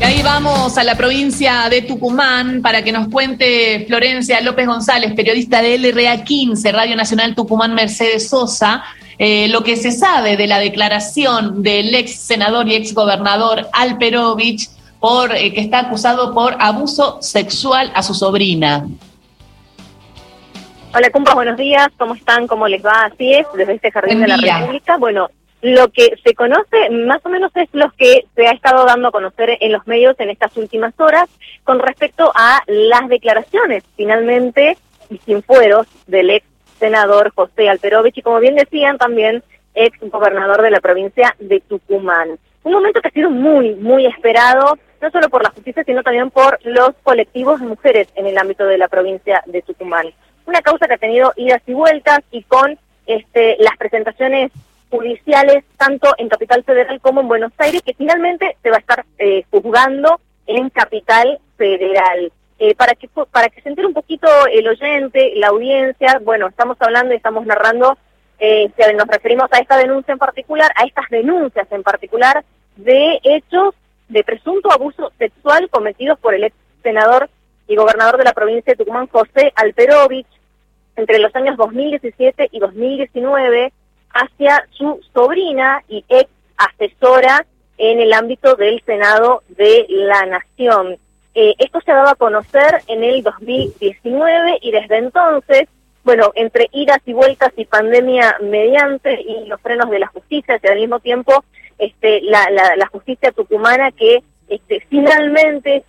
ahí vamos a la provincia de Tucumán para que nos cuente Florencia López González, periodista de LRA 15, Radio Nacional Tucumán Mercedes Sosa, lo que se sabe de la declaración del ex senador y ex gobernador Alperovich, que está acusado por abuso sexual a su sobrina. Hola, compas, buenos días. ¿Cómo están? ¿Cómo les va? Así es, desde este Jardín de la República. Bueno, lo que se conoce más o menos es lo que se ha estado dando a conocer en los medios en estas últimas horas con respecto a las declaraciones, finalmente, y sin fueros, del ex senador José Alperovich y, como bien decían, también ex gobernador de la provincia de Tucumán. Un momento que ha sido muy, muy esperado, no solo por la justicia, sino también por los colectivos de mujeres en el ámbito de la provincia de Tucumán. Una causa que ha tenido idas y vueltas y con las presentaciones judiciales tanto en Capital Federal como en Buenos Aires, que finalmente se va a estar juzgando en Capital Federal. Para que se entere un poquito el oyente, la audiencia, bueno, estamos hablando y estamos narrando, nos referimos a esta denuncia en particular, a estas denuncias en particular de hechos de presunto abuso sexual cometidos por el ex senador y gobernador de la provincia de Tucumán, José Alperovich, entre los años 2017 y 2019, hacia su sobrina y ex asesora en el ámbito del Senado de la Nación. Esto se daba a conocer en el 2019 y desde entonces, bueno, entre idas y vueltas y pandemia mediante y los frenos de la justicia, y al mismo tiempo la justicia tucumana que finalmente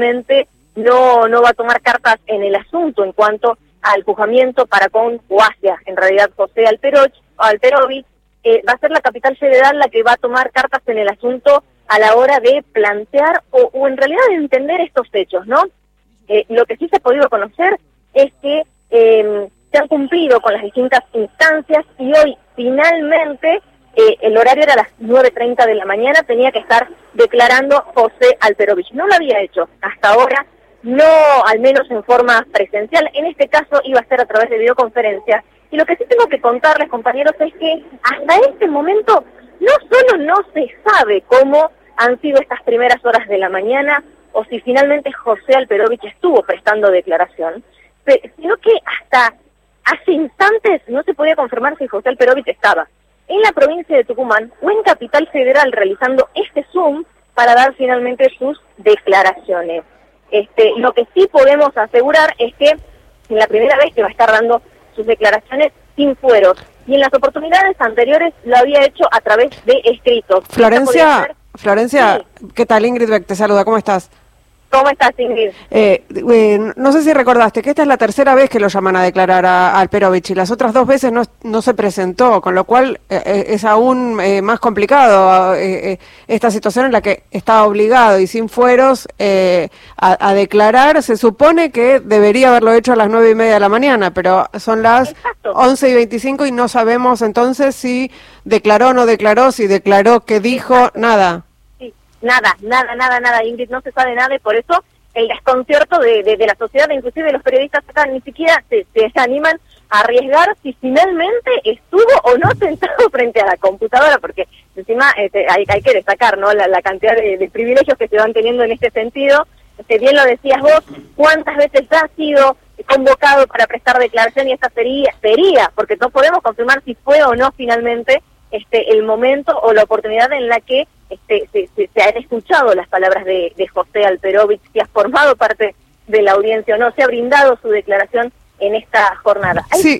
no va a tomar cartas en el asunto en cuanto al juzgamiento para con o hacia, en realidad, José Alperovich, va a ser la Capital Federal la que va a tomar cartas en el asunto a la hora de plantear o en realidad de entender estos hechos, ¿no? Lo que sí se ha podido conocer es que se han cumplido con las distintas instancias y hoy finalmente el horario era las 9:30 de la mañana, tenía que estar declarando José Alperovich. No lo había hecho hasta ahora, no al menos en forma presencial, en este caso iba a ser a través de videoconferencia. Y lo que sí tengo que contarles, compañeros, es que hasta este momento no solo no se sabe cómo han sido estas primeras horas de la mañana o si finalmente José Alperovich estuvo prestando declaración, sino que hasta hace instantes no se podía confirmar si José Alperovich estaba en la provincia de Tucumán o en Capital Federal realizando este Zoom para dar finalmente sus declaraciones. Lo que sí podemos asegurar es que es la primera vez que va a estar dando sus declaraciones sin fueros, y en las oportunidades anteriores lo había hecho a través de escritos. Florencia, sí. ¿Qué tal? Ingrid Beck te saluda, ¿cómo estás? ¿Cómo estás, Ingrid? No sé si recordaste que esta es la tercera vez que lo llaman a declarar a Alperovich y las otras dos veces no se presentó, con lo cual es aún más complicado esta situación en la que está obligado y sin fueros a declarar. Se supone que debería haberlo hecho a las 9:30 de la mañana, pero son las 11:25 y no sabemos entonces si declaró o no declaró, si declaró, qué dijo, nada. Nada, Ingrid, no se sabe nada y por eso el desconcierto de la sociedad, inclusive de los periodistas acá, ni siquiera se animan a arriesgar si finalmente estuvo o no sentado frente a la computadora, porque encima hay que destacar, ¿no?, la cantidad de privilegios que se van teniendo en este sentido. Bien lo decías vos, cuántas veces ha sido convocado para prestar declaración y esta sería, porque no podemos confirmar si fue o no finalmente el momento o la oportunidad en la que se han escuchado las palabras de José Alperovich, si ha formado parte de la audiencia o no, se ha brindado su declaración en esta jornada. Sí,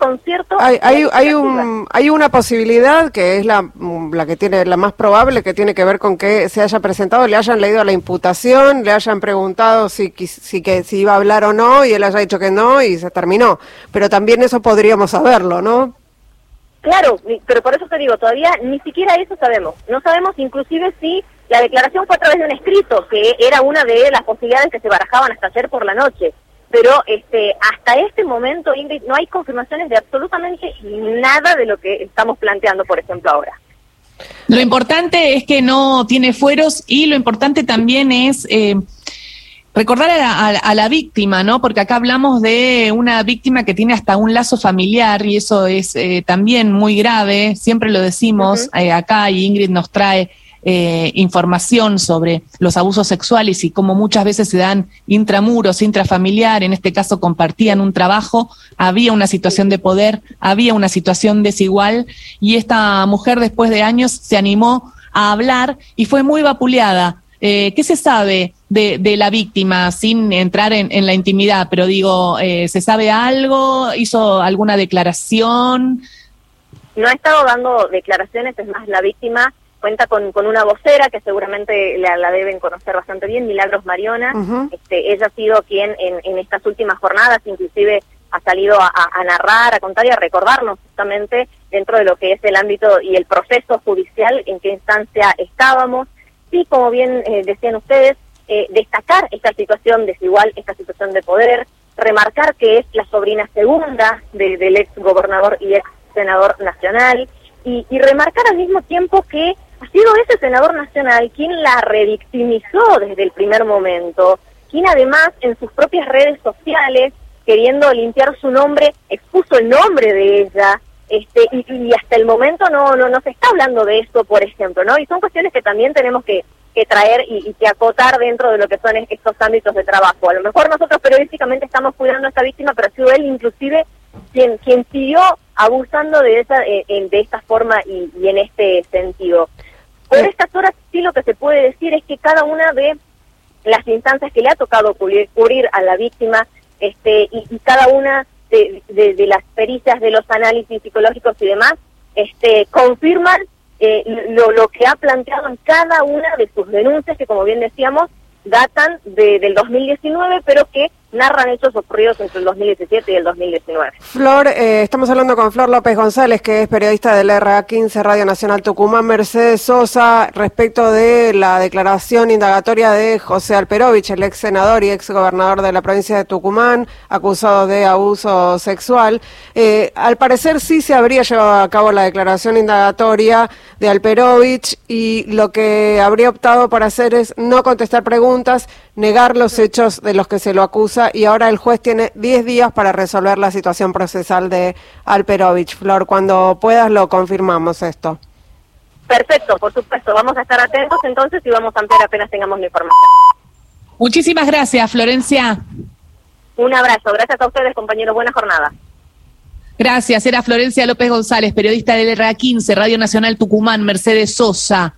hay una posibilidad que es la que tiene la más probable, que tiene que ver con que se haya presentado, le hayan leído la imputación, le hayan preguntado si iba a hablar o no y él haya dicho que no y se terminó. Pero también eso podríamos saberlo, ¿no? Claro, pero por eso te digo, todavía ni siquiera eso sabemos. No sabemos inclusive si la declaración fue a través de un escrito, que era una de las posibilidades que se barajaban hasta ayer por la noche. Pero hasta este momento, Ingrid, no hay confirmaciones de absolutamente nada de lo que estamos planteando, por ejemplo, ahora. Lo importante es que no tiene fueros y lo importante también es recordar a la víctima, ¿no? Porque acá hablamos de una víctima que tiene hasta un lazo familiar y eso es también muy grave, siempre lo decimos acá y Ingrid nos trae información sobre los abusos sexuales y cómo muchas veces se dan intramuros, intrafamiliar, en este caso compartían un trabajo, había una situación de poder, había una situación desigual, y esta mujer después de años se animó a hablar y fue muy vapuleada. ¿Qué se sabe de la víctima, sin entrar en la intimidad? Pero digo, ¿se sabe algo? ¿Hizo alguna declaración? No ha estado dando declaraciones, es más, la víctima cuenta con una vocera que seguramente la deben conocer bastante bien, Milagros Mariona. Ella ha sido quien en estas últimas jornadas inclusive ha salido a narrar, a contar y a recordarnos justamente dentro de lo que es el ámbito y el proceso judicial, en qué instancia estábamos. Sí, como bien decían ustedes, destacar esta situación desigual, esta situación de poder, remarcar que es la sobrina segunda del ex gobernador y ex senador nacional, y remarcar al mismo tiempo que ha sido ese senador nacional quien la revictimizó desde el primer momento, quien además en sus propias redes sociales, queriendo limpiar su nombre, expuso el nombre de ella, y hasta el momento no se está hablando de esto, por ejemplo, ¿no? Y son cuestiones que también tenemos que traer y que acotar dentro de lo que son estos ámbitos de trabajo. A lo mejor nosotros periodísticamente estamos cuidando a esta víctima, pero ha sido él inclusive quien siguió abusando de esta forma y en este sentido. Por estas horas sí lo que se puede decir es que cada una de las instancias que le ha tocado cubrir a la víctima, y cada una de las pericias, de los análisis psicológicos y demás, confirman lo que ha planteado en cada una de sus denuncias, que como bien decíamos, datan del 2019, pero que narran hechos ocurridos entre el 2017 y el 2019. Flor, estamos hablando con Flor López González, que es periodista del LRA15, Radio Nacional Tucumán. Mercedes Sosa, respecto de la declaración indagatoria de José Alperovich, el ex senador y ex gobernador de la provincia de Tucumán, acusado de abuso sexual. Al parecer sí se habría llevado a cabo la declaración indagatoria de Alperovich, y lo que habría optado por hacer es no contestar preguntas, negar los hechos de los que se lo acusa, y ahora el juez tiene 10 días para resolver la situación procesal de Alperovich. Flor, cuando puedas lo confirmamos esto. Perfecto, por supuesto, vamos a estar atentos entonces y vamos a ampliar apenas tengamos la información. Muchísimas gracias, Florencia. Un abrazo, gracias a ustedes, compañeros, buena jornada. Gracias, era Florencia López González, periodista del LRA15, Radio Nacional Tucumán. Mercedes Sosa.